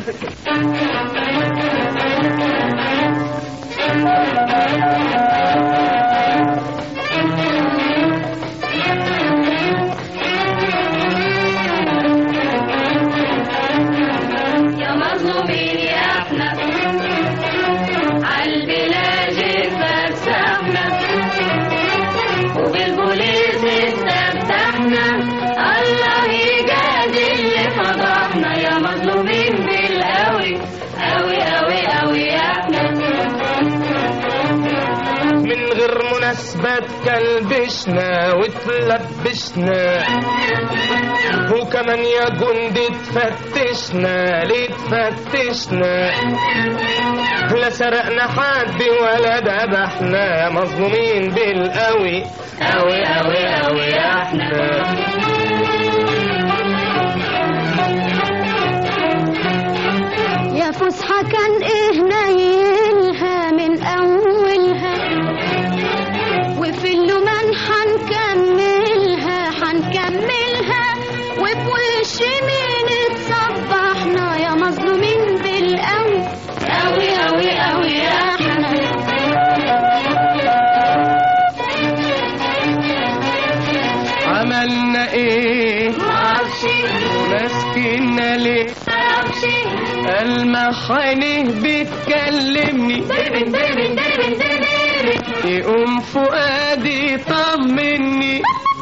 كلبشنا وتلبشنا وكمان يا جندي تفتشنا ليه تفتشنا؟ لا سرقنا حد ولا ذبحنا، مظلومين بالقوي قوي قوي قوي يا احنا. يا فسحة كان ايه نايلها من اولها، وفي اللومان حنكملها وبوش مين اتصبحنا يا مظلومين بالقوي قوي قوي قوي يا احنا. عملنا ايه معرفش، مسكنا ليه معرفش، المحانه بتكلمني دربن دربن دربن دربن، يقوم فؤادي طمني.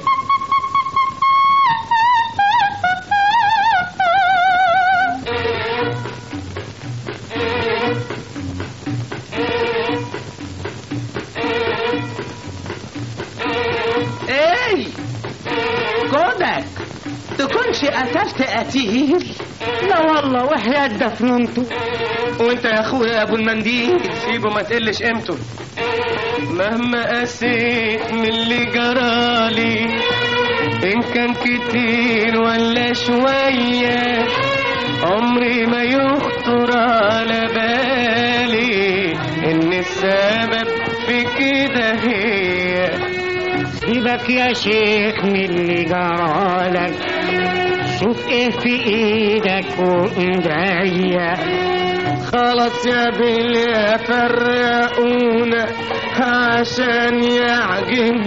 ايه كودك تكونش قتلت قتيل؟ لا والله وحياة دفننته. وانت يا اخويا يا ابو المنديل سيبه ما تقلش قيمته. مهما قسيت من اللي جرالي ان كان كتير ولا شوية، عمري ما يخطر على بالي ان السبب في كده هي. سيبك يا شيخ من اللي جرالك، شوف ايه في ايدك وايديا. خلاص يا بليا فرقونا عشان يعجب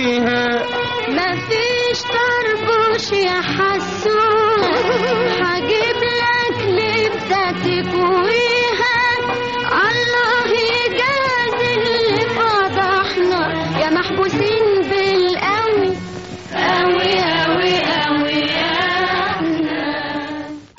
ويرضيها. مفيش طربوش يا حسون،